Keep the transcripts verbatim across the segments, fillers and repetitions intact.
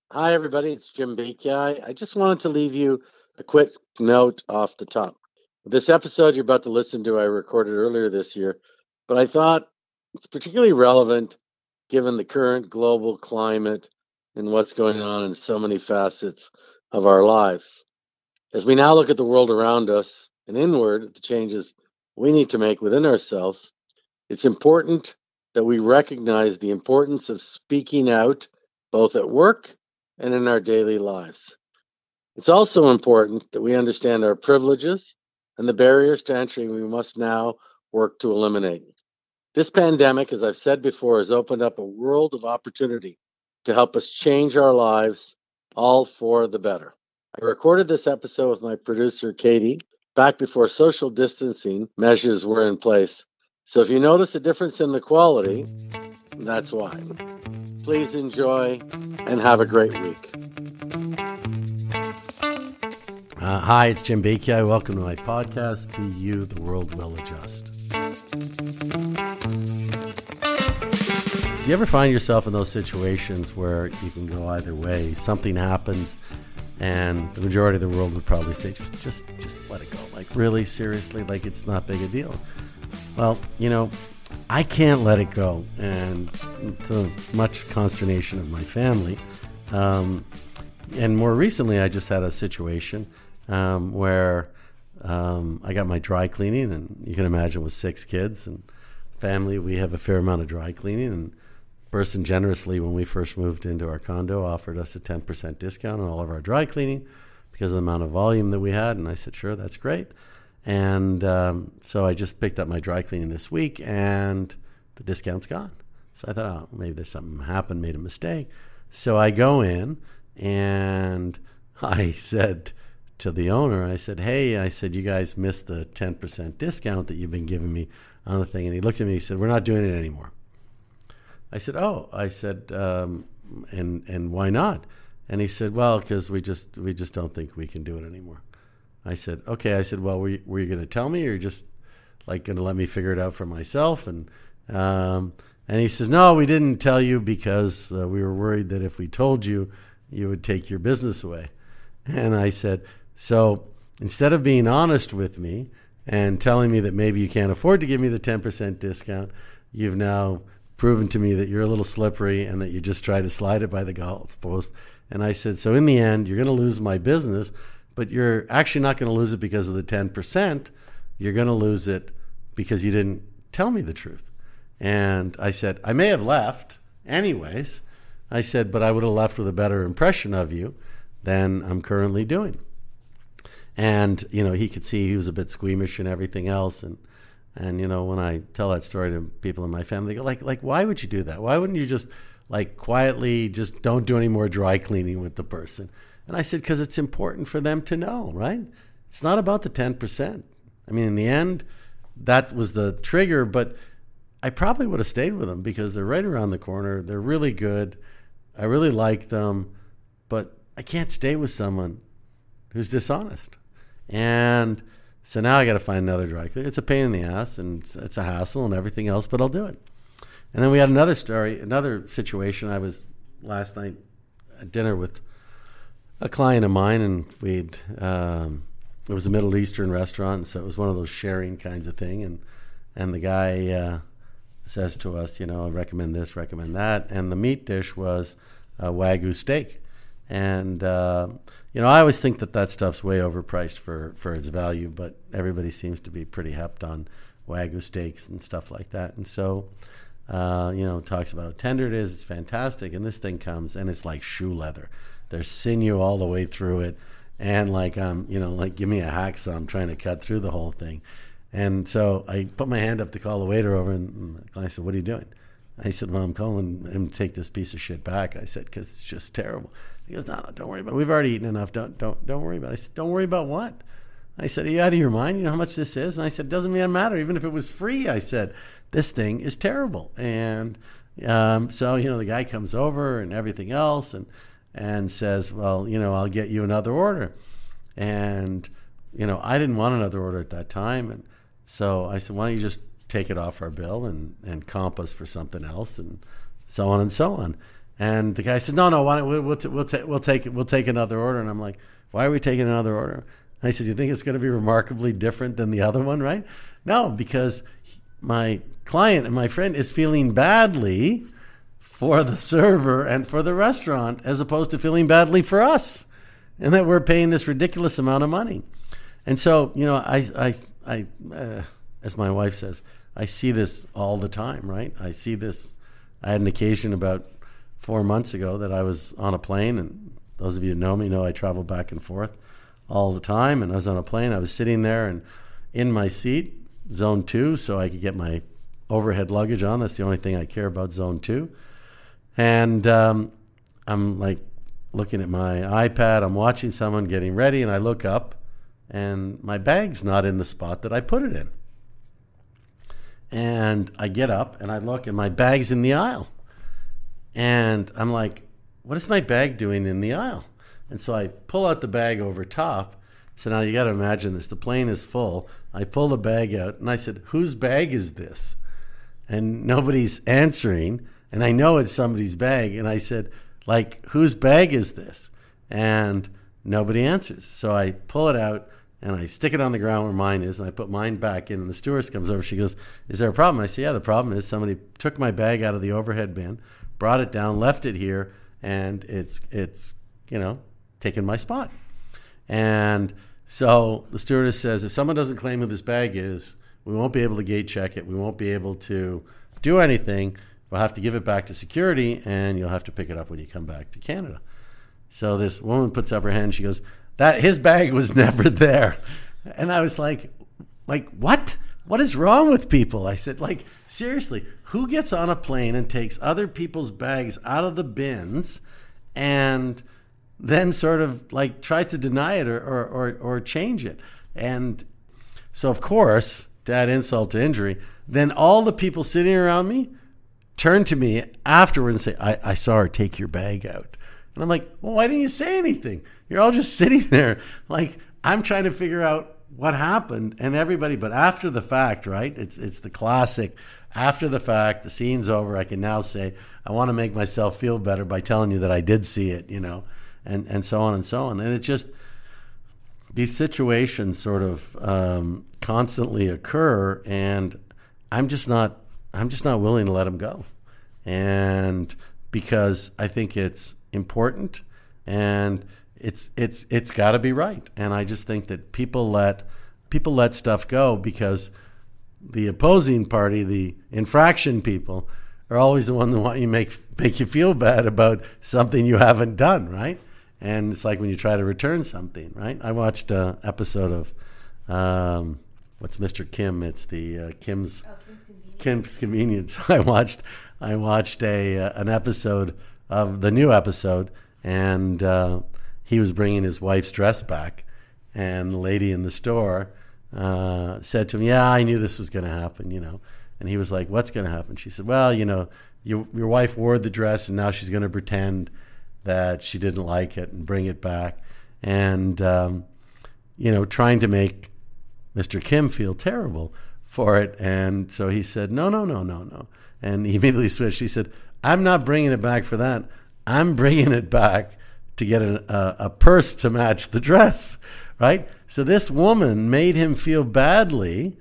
Hi, everybody. It's Jim Beaky. I just wanted to leave you a quick note off the top. This episode you're about to listen to, I recorded earlier this year, but I thought it's particularly relevant given the current global climate and what's going on in so many facets of our lives. As we now look at the world around us and inward at the changes we need to make within ourselves, it's important that we recognize the importance of speaking out both at work and in our daily lives. It's also important that we understand our privileges and the barriers to entry we must now work to eliminate. This pandemic, as I've said before, has opened up a world of opportunity to help us change our lives, all for the better. I recorded this episode with my producer, Katie, back before social distancing measures were in place. So if you notice a difference in the quality, that's why. Please enjoy and have a great week. Uh, hi, it's Jim Beaky. Welcome to my podcast, Be You, the World Will Adjust. Do you ever find yourself in those situations where you can go either way? Something happens and the majority of the world would probably say, just, just, just let it go. Like, really, seriously, like it's not big a deal. Well, you know, I can't let it go. And to much consternation of my family. Um, and more recently, I just had a situation um, where um, I got my dry cleaning, and you can imagine with six kids and family, we have a fair amount of dry cleaning. And person generously, when we first moved into our condo, offered us a ten percent discount on all of our dry cleaning because of the amount of volume that we had. And I said, sure, that's great. And um, so I just picked up my dry cleaning this week, and the discount's gone. So I thought, oh, maybe there's something happened, made a mistake. So I go in, and I said to the owner, I said, hey, I said, you guys missed the ten percent discount that you've been giving me on the thing. And he looked at me, he said, we're not doing it anymore. I said, oh, I said, um, and and why not? And he said, well, because we just we just don't think we can do it anymore. I said, okay. I said, well, were you, were you going to tell me, or just like going to let me figure it out for myself? And um, and he says, no, we didn't tell you because uh, we were worried that if we told you, you would take your business away. And I said, so instead of being honest with me and telling me that maybe you can't afford to give me the ten percent discount, you've now proven to me that you're a little slippery and that you just try to slide it by the golf post. And I said, so in the end, you're going to lose my business, but you're actually not going to lose it because of the ten percent. You're going to lose it because you didn't tell me the truth. And I said, I may have left anyways. I said, but I would have left with a better impression of you than I'm currently doing. And, you know, he could see he was a bit squeamish and everything else. And, and you know, when I tell that story to people in my family, they go, like, like, why would you do that? Why wouldn't you just, like, quietly just don't do any more dry cleaning with the person? And I said, because it's important for them to know, right? It's not about the ten percent. I mean, in the end, that was the trigger, but I probably would have stayed with them because they're right around the corner. They're really good. I really like them, but I can't stay with someone who's dishonest. And so now I got to find another dry cleaner. It's a pain in the ass, and it's, it's a hassle and everything else, but I'll do it. And then we had another story, another situation. I was last night at dinner with a client of mine, and we'd um, it was a Middle Eastern restaurant, so it was one of those sharing kinds of thing. And and the guy uh, says to us, you know, I recommend this, recommend that, and the meat dish was a Wagyu steak. And uh, you know, I always think that that stuff's way overpriced for, for its value, but everybody seems to be pretty hepped on Wagyu steaks and stuff like that. And so, uh, you know, talks about how tender it is. It's fantastic. And this thing comes, and it's like shoe leather. There's sinew all the way through it. And like, um, you know, like give me a hacksaw. I'm trying to cut through the whole thing. And so I put my hand up to call the waiter over, and I said, what are you doing? I said, well, I'm calling him to take this piece of shit back. I said, because it's just terrible. He goes, no, no, don't worry about it. We've already eaten enough. Don't, don't, don't worry about it. I said, don't worry about what? I said, are you out of your mind? You know how much this is? And I said, it doesn't matter. Even if it was free, I said, this thing is terrible. And um, so, you know, the guy comes over and everything else and, and says, well, you know, I'll get you another order. And, you know, I didn't want another order at that time. And so I said, why don't you just take it off our bill and, and comp us for something else, and so on and so on. And the guy said, no, no, why don't we, we'll, t- we'll, ta- we'll, take, we'll take another order. And I'm like, why are we taking another order? And I said, you think it's going to be remarkably different than the other one, right? No, because my client and my friend is feeling badly for the server and for the restaurant as opposed to feeling badly for us, and that we're paying this ridiculous amount of money. And so, you know, I, I, I uh, as my wife says, I see this all the time, right? I see this. I had an occasion about four months ago that I was on a plane, and those of you who know me know I travel back and forth all the time, and I was on a plane. I was sitting there and in my seat, zone two, so I could get my overhead luggage on. That's the only thing I care about, zone two. And um, I'm like looking at my iPad. I'm watching someone getting ready, and I look up, and my bag's not in the spot that I put it in. And I get up, and I look, and my bag's in the aisle. And I'm like, what is my bag doing in the aisle? And so I pull out the bag over top. So now you got to imagine this. The plane is full. I pull the bag out, and I said, whose bag is this? And nobody's answering, and I know it's somebody's bag. And I said, like, whose bag is this? And nobody answers. So I pull it out, and I stick it on the ground where mine is, and I put mine back in. And the stewardess comes over. She goes, is there a problem? I say, yeah, the problem is somebody took my bag out of the overhead bin, brought it down, left it here, and it's, it's you know, taken my spot. And so the stewardess says, if someone doesn't claim who this bag is, we won't be able to gate check it. We won't be able to do anything. We'll have to give it back to security, and you'll have to pick it up when you come back to Canada. So this woman puts up her hand. She goes, "That his bag was never there." And I was like, like, what? What is wrong with people? I said, like, seriously, who gets on a plane and takes other people's bags out of the bins and then sort of like tries to deny it or, or, or, or change it? And so, of course, to add insult to injury, then all the people sitting around me turn to me afterwards and say, I, I saw her take your bag out. And I'm like, well, why didn't you say anything? You're all just sitting there. Like, I'm trying to figure out what happened, and everybody, but after the fact, right? It's it's the classic, after the fact, the scene's over, I can now say, I want to make myself feel better by telling you that I did see it, you know, and, and so on and so on. And it just, these situations sort of um, constantly occur, and I'm just not, I'm just not willing to let them go. And because I think it's important, and it's it's it's got to be right. And I just think that people let people let stuff go because the opposing party, the infraction people, are always the one that want you make make you feel bad about something you haven't done, right? And it's like when you try to return something, right? I watched an episode of um, what's Mister Kim? It's the uh, Kim's oh, Kim's Convenience. Kim's Convenience. I watched I watched a uh, an episode of the new episode, and uh, he was bringing his wife's dress back, and the lady in the store uh, said to him, yeah, I knew this was going to happen, you know. And he was like, what's going to happen? She said, well, you know, you, your wife wore the dress, and now she's going to pretend that she didn't like it and bring it back. And, um, you know, trying to make Mister Kim feel terrible for it. And so he said, no, no, no, no, no. And he immediately switched. He said, I'm not bringing it back for that. I'm bringing it back to get a, a, a purse to match the dress, right? So this woman made him feel badly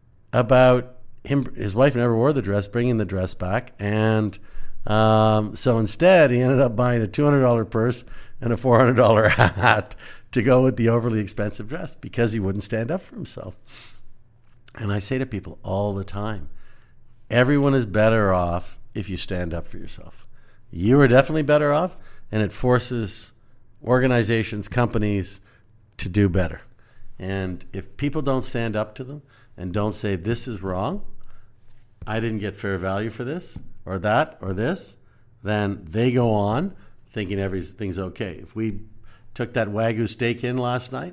about him. His wife never wore the dress, bringing the dress back. And um, so instead, he ended up buying a two hundred dollars purse and a four hundred dollars hat to go with the overly expensive dress because he wouldn't stand up for himself. And I say to people all the time, everyone is better off if you stand up for yourself. You are definitely better off, and it forces organizations, companies to do better. And if people don't stand up to them and don't say, this is wrong, I didn't get fair value for this, or that, or this, then they go on thinking everything's okay. If we took that Wagyu steak in last night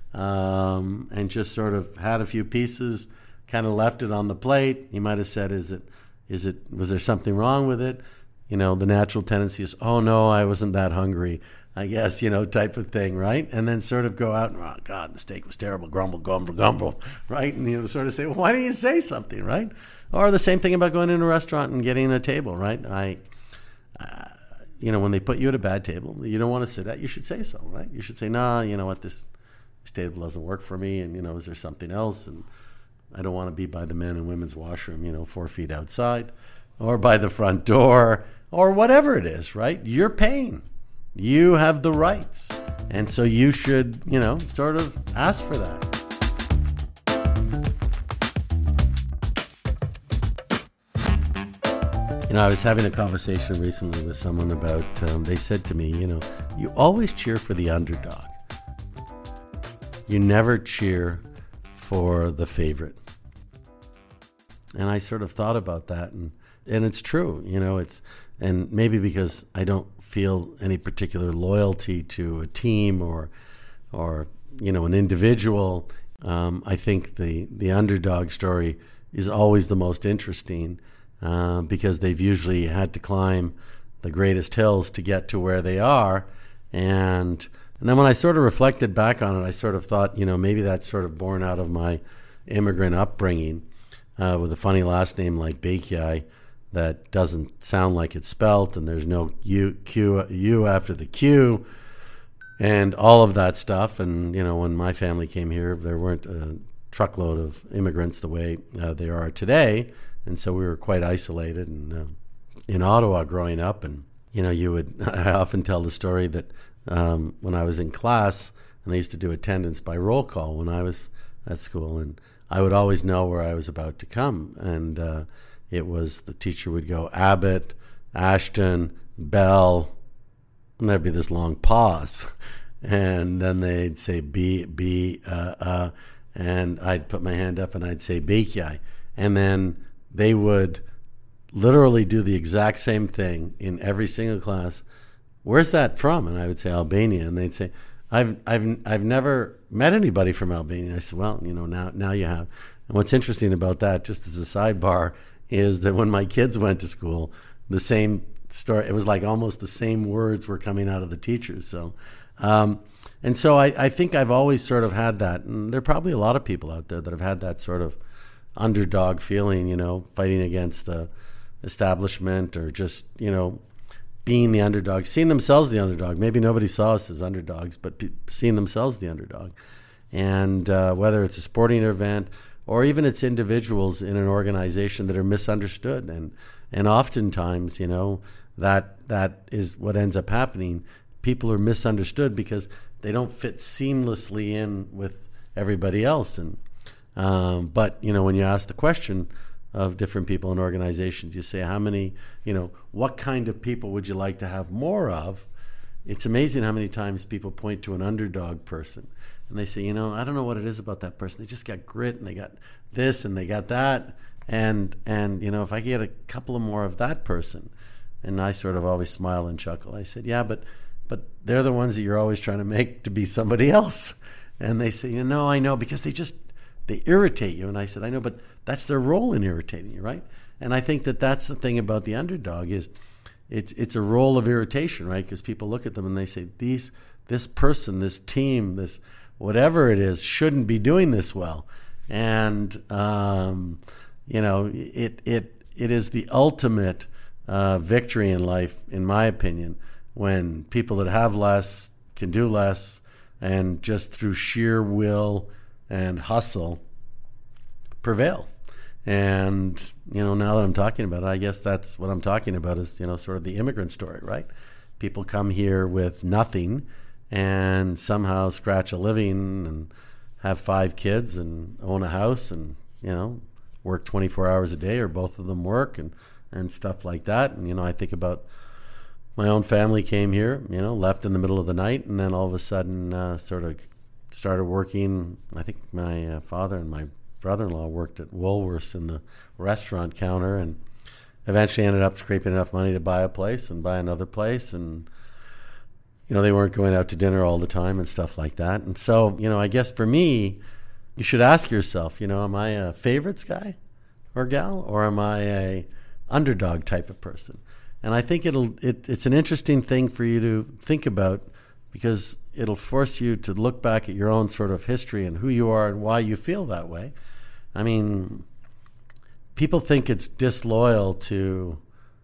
um, and just sort of had a few pieces, kind of left it on the plate, he might have said, is it, is it, was there something wrong with it? You know, the natural tendency is, oh, no, I wasn't that hungry, I guess, you know, type of thing, right? And then sort of go out and, oh, God, the steak was terrible, grumble, grumble, grumble, right? And, you know, sort of say, well, why didn't you say something, right? Or the same thing about going in a restaurant and getting a table, right? I, uh, you know, when they put you at a bad table you don't want to sit at, you should say so, right? You should say, nah, you know what, this, this table doesn't work for me, and, you know, is there something else? And I don't want to be by the men and women's washroom, you know, four feet outside, or by the front door, or whatever it is, right? You're paying. You have the rights. And so you should, you know, sort of ask for that. You know, I was having a conversation recently with someone about, um, they said to me, you know, you always cheer for the underdog. You never cheer for the favorite. And I sort of thought about that, and, and it's true, you know, it's, and maybe because I don't feel any particular loyalty to a team or, or, you know, an individual, um, I think the, the underdog story is always the most interesting. Uh, because they've usually had to climb the greatest hills to get to where they are. And and then when I sort of reflected back on it, I sort of thought, you know, maybe that's sort of born out of my immigrant upbringing uh, with a funny last name like Bekiai that doesn't sound like it's spelt, and there's no U, Q, U after the Q, and all of that stuff. And, you know, when my family came here, there weren't a truckload of immigrants the way uh, there are today. And so we were quite isolated and uh, in Ottawa growing up. And, you know, you would, I often tell the story that um, when I was in class, and they used to do attendance by roll call when I was at school, and I would always know where I was about to come. And uh, it was, the teacher would go, Abbott, Ashton, Bell, and there'd be this long pause. And then they'd say B, B, uh, uh, and I'd put my hand up and I'd say Bekiai. And then they would literally do the exact same thing in every single class. Where's that from? And I would say Albania, and they'd say, "I've I've I've never met anybody from Albania." I said, "Well, you know, now now you have." And what's interesting about that, just as a sidebar, is that when my kids went to school, the same story. It was like almost the same words were coming out of the teachers. So, um, and so I, I think I've always sort of had that, and there are probably a lot of people out there that have had that sort of underdog feeling, you know, fighting against the establishment, or just, you know, being the underdog, seeing themselves the underdog. Maybe nobody saw us as underdogs, but pe- seeing themselves the underdog. And uh, whether it's a sporting event or even it's individuals in an organization that are misunderstood. And and oftentimes, you know, that that is what ends up happening. People are misunderstood because they don't fit seamlessly in with everybody else. And Um, but, you know, when you ask the question of different people in organizations, you say, how many, you know, what kind of people would you like to have more of? It's amazing how many times people point to an underdog person and they say, you know, I don't know what it is about that person. They just got grit, and they got this and they got that. And, and you know, if I get a couple of more of that person, and I sort of always smile and chuckle. I said, yeah, but, but they're the ones that you're always trying to make to be somebody else. And they say, you know, I know, because they just, they irritate you. And I said, I know, but that's their role in irritating you, right? And I think that that's the thing about the underdog, is it's it's a role of irritation, right? Because people look at them and they say, these this person, this team, this whatever it is, shouldn't be doing this well. And um, you know, it it it is the ultimate uh, victory in life, in my opinion, when people that have less can do less, and just through sheer will and hustle prevail. And, you know, now that I'm talking about it, I guess that's what I'm talking about, is, you know, sort of the immigrant story, right? People come here with nothing and somehow scratch a living and have five kids and own a house and, you know, work twenty-four hours a day, or both of them work, and, and stuff like that. And, you know, I think about my own family came here, you know, left in the middle of the night, and then all of a sudden uh, sort of started working. I think my uh, father and my brother-in-law worked at Woolworths in the restaurant counter, and eventually ended up scraping enough money to buy a place and buy another place. And, you know, they weren't going out to dinner all the time and stuff like that. And so, you know, I guess for me, you should ask yourself, you know, am I a favorites guy or gal, or am I a underdog type of person? And I think it'll it, it's an interesting thing for you to think about, because it'll force you to look back at your own sort of history and who you are and why you feel that way. I mean, people think it's disloyal to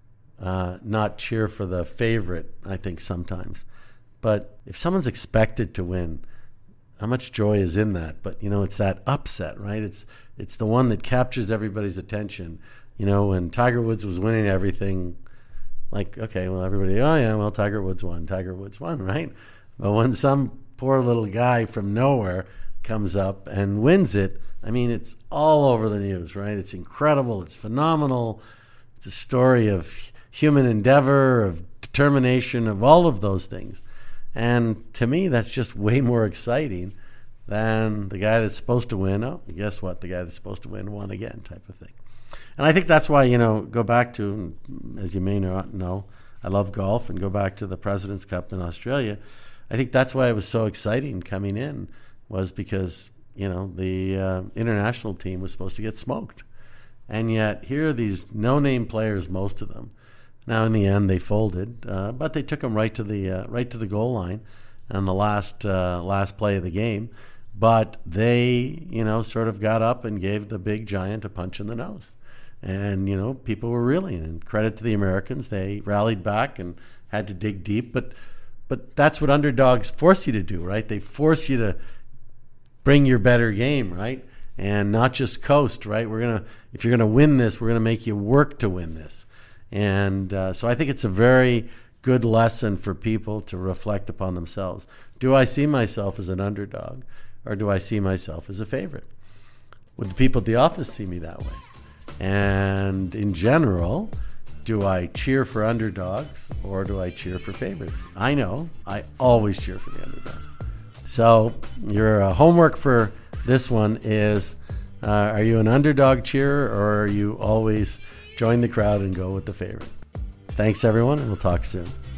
uh, not cheer for the favorite, I think, sometimes. But if someone's expected to win, how much joy is in that? But, you know, it's that upset, right? It's it's the one that captures everybody's attention. You know, when Tiger Woods was winning everything, like, okay, well, everybody, oh, yeah, well, Tiger Woods won. Tiger Woods won, right? But when some poor little guy from nowhere comes up and wins it, I mean, it's all over the news, right? It's incredible. It's phenomenal. It's a story of human endeavor, of determination, of all of those things. And to me, that's just way more exciting than the guy that's supposed to win. Oh, guess what? The guy that's supposed to win won again, type of thing. And I think that's why, you know, go back to, as you may not know, I love golf, and go back to the President's Cup in Australia. I think that's why it was so exciting coming in, was because, you know, the uh, international team was supposed to get smoked. And yet here are these no-name players, most of them. Now, in the end, they folded, uh, but they took them right to the uh, right to the goal line on the last uh, last play of the game. But they, you know, sort of got up and gave the big giant a punch in the nose. And, you know, people were reeling. And credit to the Americans, they rallied back and had to dig deep. But but that's what underdogs force you to do, right? They force you to bring your better game, right? And not just coast, right? We're gonna, if you're gonna win this, we're gonna make you work to win this. And uh, so I think it's a very good lesson for people to reflect upon themselves. Do I see myself as an underdog, or do I see myself as a favorite? Would the people at the office see me that way? And in general, do I cheer for underdogs, or do I cheer for favorites? I know I always cheer for the underdog. So your uh, homework for this one is, uh, are you an underdog cheerer, or are you always join the crowd and go with the favorite? Thanks, everyone, and we'll talk soon.